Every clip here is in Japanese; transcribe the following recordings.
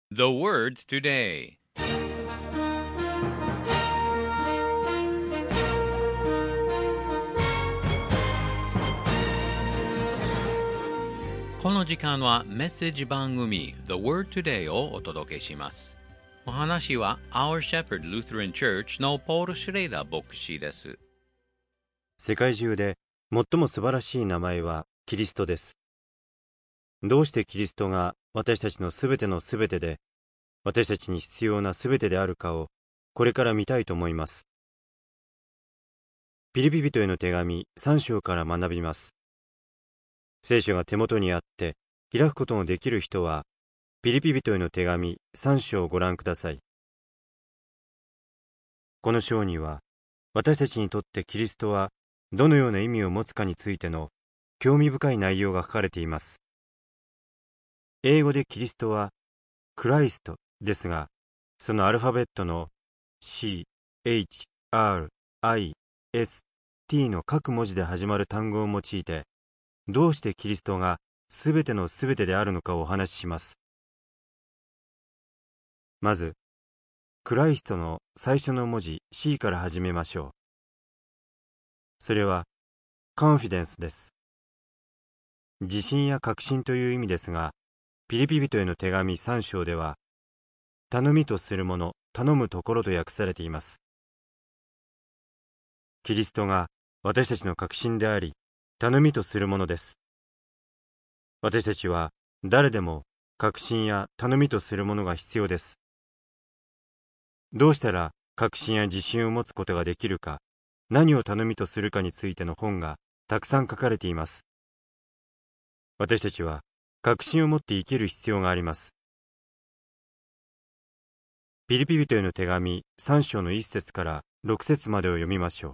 The word today. この時間はメッセージ番組 The Word Today をお届けします。お話は Our Shepherd Lutheran Church のポール・シュレイダー牧師です。 世界中で最も素晴らしい名前はキリストです。どうしてキリストが私たちのすべてのすべてで、私たちに必要なすべてであるかをこれから見たいと思います。ピリピ人への手紙3章から学びます。聖書が手元にあって開くことのできる人は、ピリピ人への手紙3章をご覧ください。この章には、私たちにとってキリストはどのような意味を持つかについての興味深い内容が書かれています。英語でキリストはクライストですが、そのアルファベットの C、H、R、I、S、T の各文字で始まる単語を用いて、どうしてキリストがすべてのすべてであるのかをお話しします。まず、クライストの最初の文字 C から始めましょう。それは、コンフィデンスです。自信や確信という意味ですが、ピリピ人への手紙3章では、頼みとするもの、頼むところと訳されています。キリストが私たちの確信であり、頼みとするものです。私たちは誰でも確信や頼みとするものが必要です。どうしたら確信や自信を持つことができるか、何を頼みとするかについての本がたくさん書かれています。私たちは確信を持って生きる必要があります。ピリピ人への手紙3章の1節から6節までを読みましょう。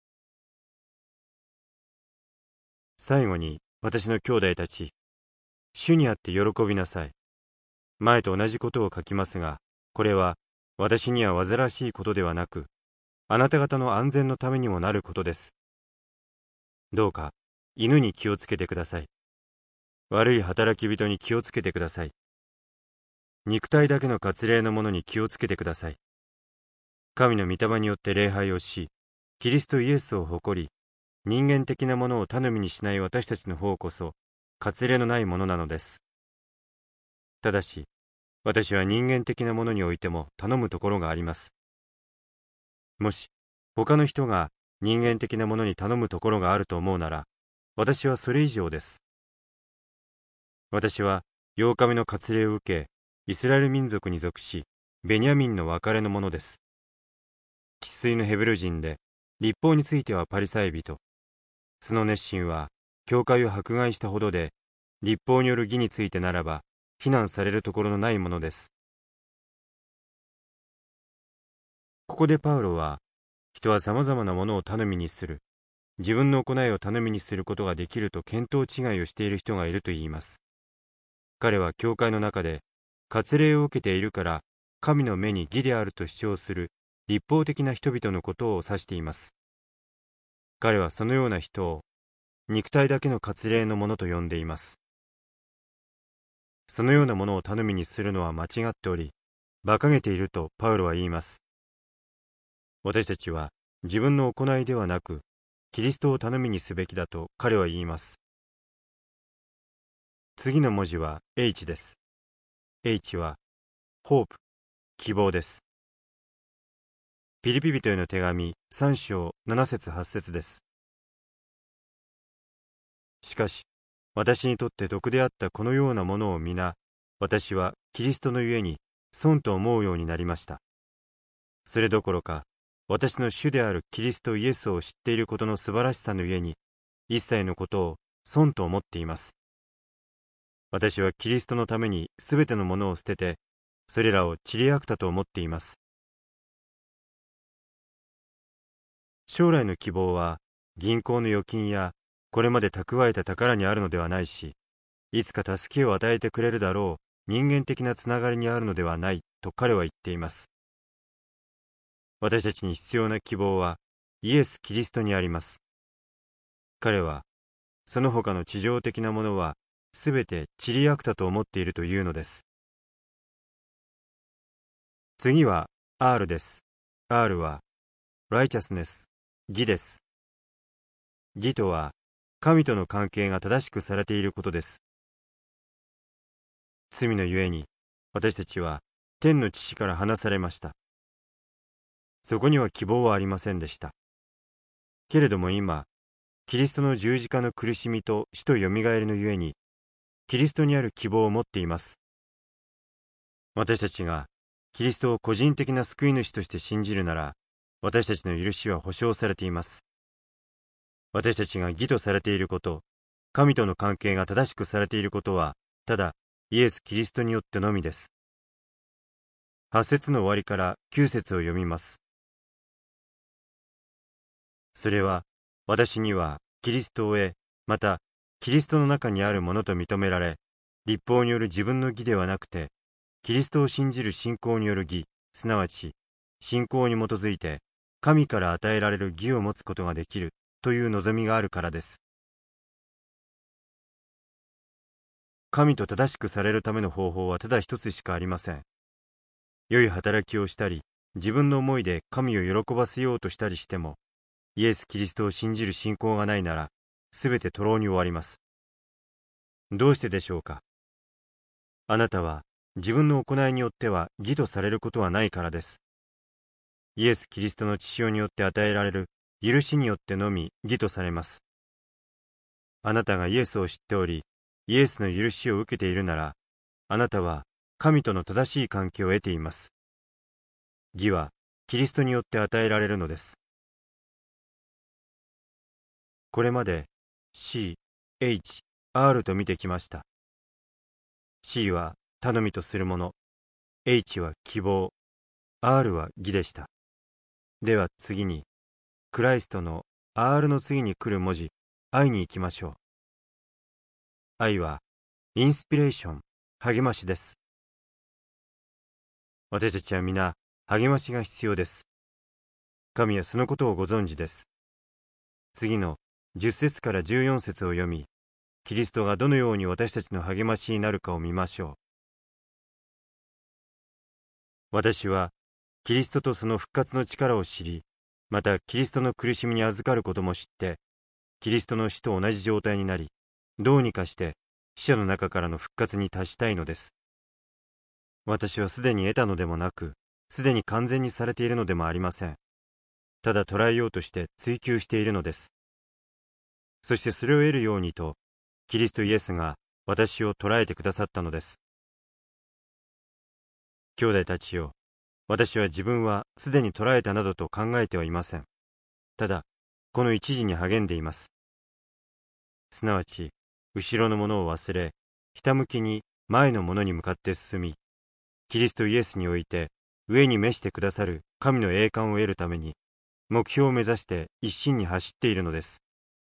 最後に私の兄弟たち、主にあって喜びなさい。前と同じことを書きますが、これは私には煩わしいことではなく、あなた方の安全のためにもなることです。どうか犬に気をつけてください。悪い働き人に気をつけてください。肉体だけの割礼のものに気をつけてください。神の御霊によって礼拝をし、キリストイエスを誇り、人間的なものを頼みにしない私たちの方こそ、割礼のないものなのです。ただし、私は人間的なものにおいても頼むところがあります。もし、他の人が人間的なものに頼むところがあると思うなら、私はそれ以上です。私は8日目の割礼を受け、イスラエル民族に属し、ベニヤミンの別れのものです。生粋のヘブル人で、律法についてはパリサイ人。その熱心は、教会を迫害したほどで、律法による義についてならば、非難されるところのないものです。ここでパウロは、人は様々なものを頼みにする、自分の行いを頼みにすることができると見当違いをしている人がいると言います。彼は教会の中で、割礼を受けているから、神の目に義であると主張する律法的な人々のことを指しています。彼はそのような人を、肉体だけの割礼のものと呼んでいます。そのようなものを頼みにするのは間違っており、馬鹿げているとパウロは言います。私たちは自分の行いではなく、キリストを頼みにすべきだと彼は言います。次の文字は H です。H は、ホープ、希望です。ピリピ人への手紙3章7節8節です。しかし、私にとって毒であったこのようなものを皆、私はキリストのゆえに損と思うようになりました。それどころか、私の主であるキリストイエスを知っていることの素晴らしさのゆえに、一切のことを損と思っています。私はキリストのためにすべてのものを捨てて、それらを散りあくたと思っています。将来の希望は、銀行の預金や、これまで蓄えた宝にあるのではないし、いつか助けを与えてくれるだろう人間的なつながりにあるのではないと彼は言っています。私たちに必要な希望はイエス・キリストにあります。彼はその他の地上的なものはすべて散りあくたと思っているというのです。 次は R です。R は righteousness、義です。義とは神との関係が正しくされていることです。罪のゆえに私たちは天の父から離されました。そこには希望はありませんでした。けれども今、キリストの十字架の苦しみと死とよみがえりのゆえに、キリストにある希望を持っています。私たちがキリストを個人的な救い主として信じるなら、私たちの許しは保証されています。私たちが義とされていること、神との関係が正しくされていることは、ただイエス・キリストによってのみです。8節の終わりから9節を読みます。それは、私にはキリストを得、またキリストの中にあるものと認められ、律法による自分の義ではなくて、キリストを信じる信仰による義、すなわち信仰に基づいて神から与えられる義を持つことができるという望みがあるからです。神と正しくされるための方法はただ一つしかありません。良い働きをしたり、自分の思いで神を喜ばせようとしたりしても、イエス・キリストを信じる信仰がないなら、すべて徒労に終わります。どうしてでしょうか。あなたは自分の行いによっては義とされることはないからです。イエス・キリストの血潮によって与えられる許しによってのみ義とされます。あなたがイエスを知っており、イエスの許しを受けているなら、あなたは神との正しい関係を得ています。義はキリストによって与えられるのです。これまで C、H、R と見てきました。C は頼みとするもの、H は希望、R は義でした。では次に、クライストの R の次に来る文字、I に行きましょう。I はインスピレーション、励ましです。私たちは皆、励ましが必要です。神はそのことをご存知です。次の10節から14節を読み、キリストがどのように私たちの励ましになるかを見ましょう。私はキリストとその復活の力を知り、またキリストの苦しみに預かることも知って、キリストの死と同じ状態になり、どうにかして死者の中からの復活に達したいのです。私はすでに得たのでもなく、すでに完全にされているのでもありません。ただ捉えようとして追求しているのです。そしてそれを得るようにと、キリストイエスが私を捉えてくださったのです。兄弟たちよ、私は自分はすでに捉えたなどと考えてはいません。ただ、この一時に励んでいます。すなわち、後ろのものを忘れ、ひたむきに前のものに向かって進み、キリストイエスにおいて上に召してくださる神の栄冠を得るために、目標を目指して一心に走っているのです。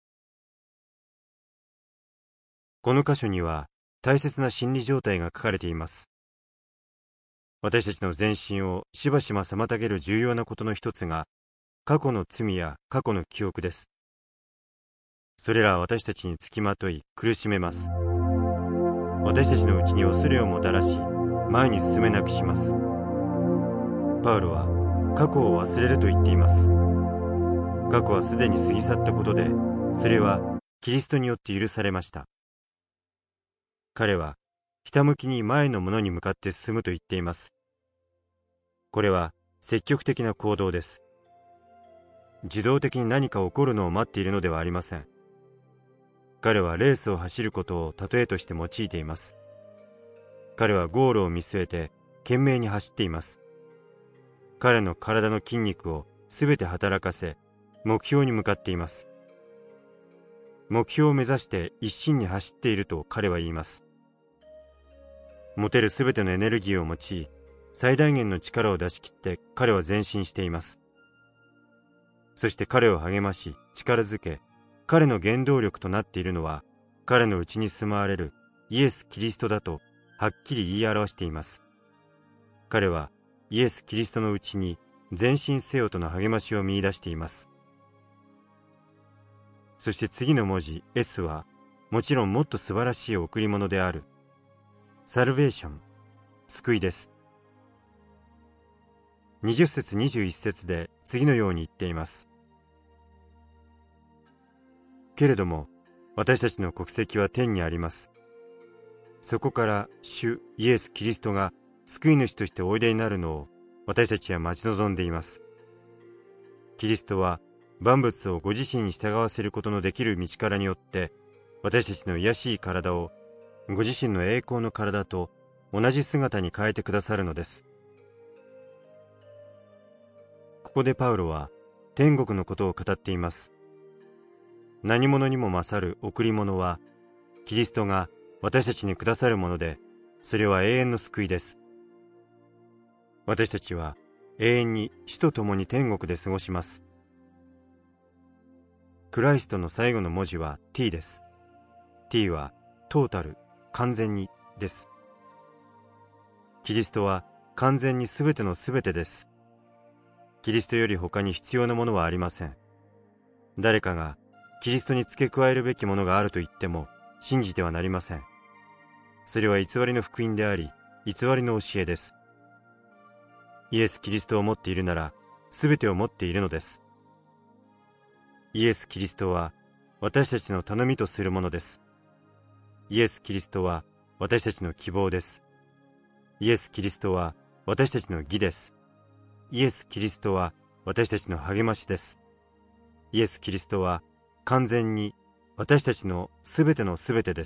この箇所には大切な心理状態が書かれています。私たちの前進をしばしば妨げる重要なことの一つが、過去の罪や過去の記憶です。それらは私たちにつきまとい苦しめます。私たちのうちに恐れをもたらし、前に進めなくします。パウロは過去を忘れると言っています。過去はすでに過ぎ去ったことで、それはキリストによって許されました。彼はひたむきに前のものに向かって進むと言っています。これは積極的な行動です。自動的に何か起こるのを待っているのではありません。彼はレースを走ることを例えとして用いています。彼はゴールを見据えて懸命に走っています。彼の体の筋肉をすべて働かせ、目標に向かっています。目標を目指して一心に走っていると彼は言います。持てるすべてのエネルギーを用い、最大限の力を出し切って彼は前進しています。そして彼を励まし、力づけ、彼の原動力となっているのは、彼のうちに住まわれるイエス・キリストだとはっきり言い表しています。彼はイエス・キリストのうちに前進せよとの励ましを見出しています。そして次の文字 S は、もちろんもっと素晴らしい贈り物である。サルベーション、救いです。 20節21節で次のように言っています。けれども、私たちの国籍は天にあります。そこから主イエス・キリストが救い主としておいでになるのを私たちは待ち望んでいます。キリストは万物をご自身に従わせることのできる道からによって私たちの卑しい体をご自身の栄光の体と同じ姿に変えてくださるのです。ここでパウロは天国のことを語っています。何者にも勝る贈り物はキリストが私たちにくださるもので、それは永遠の救いです。私たちは永遠に主と共に天国で過ごします。クライストの最後の文字は T です。T はトータル、完全にです。キリストは完全にすべてのすべてです。キリストより他に必要なものはありません。誰かがキリストに付け加えるべきものがあると言っても信じてはなりません。それは偽りの福音であり、偽りの教えです。イエス・キリストを持っているなら、すべてを持っているのです。イエス・キリストは私たちの頼みとするものです。イエス・キリストは私たちの希望です。イエス・キリストは私たちの義です。イエス・キリストは私たちの励ましです。イエス・キリストは完全に私たちのすべてのすべてです。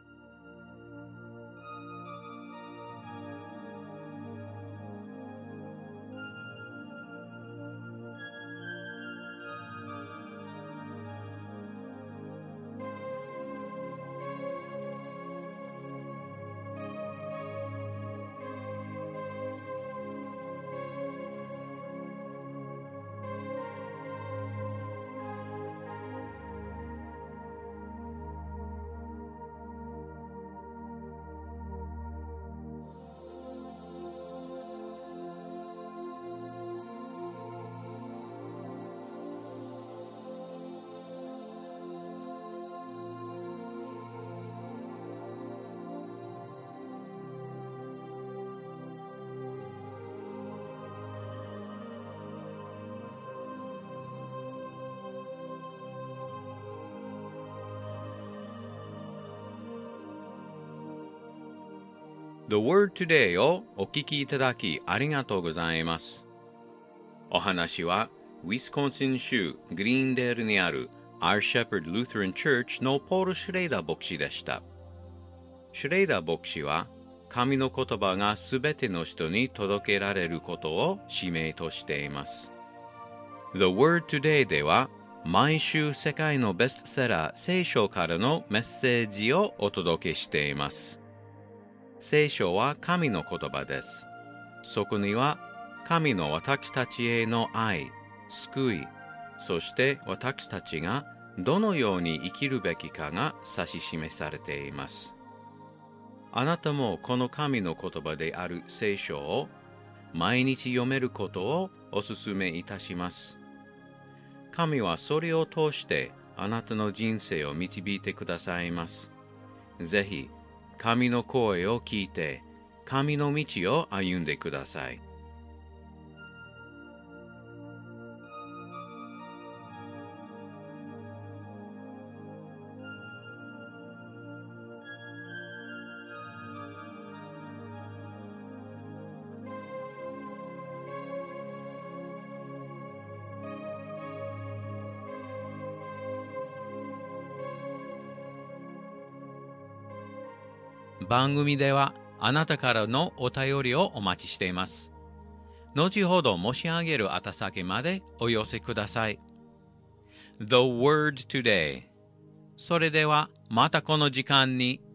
The Word Today をお聞きいただきありがとうございます。お話はウィスコンシン州グリーンデールにある Our Shepherd Lutheran Church のポール・シュレイダー牧師でした。シュレイダー牧師は神の言葉がすべての人に届けられることを使命としています。The Word Today では毎週世界のベストセラー聖書からのメッセージをお届けしています。聖書は神の言葉です。そこには神の私たちへの愛、救い、そして私たちがどのように生きるべきかが指し示されています。あなたもこの神の言葉である聖書を毎日読めることをお勧めいたします。神はそれを通してあなたの人生を導いてくださいます。ぜひ、神の声を聞いて、神の道を歩んでください。番組ではあなたからのお便りをお待ちしています。後ほど申し上げる宛先までお寄せください。The Word Today。それではまたこの時間に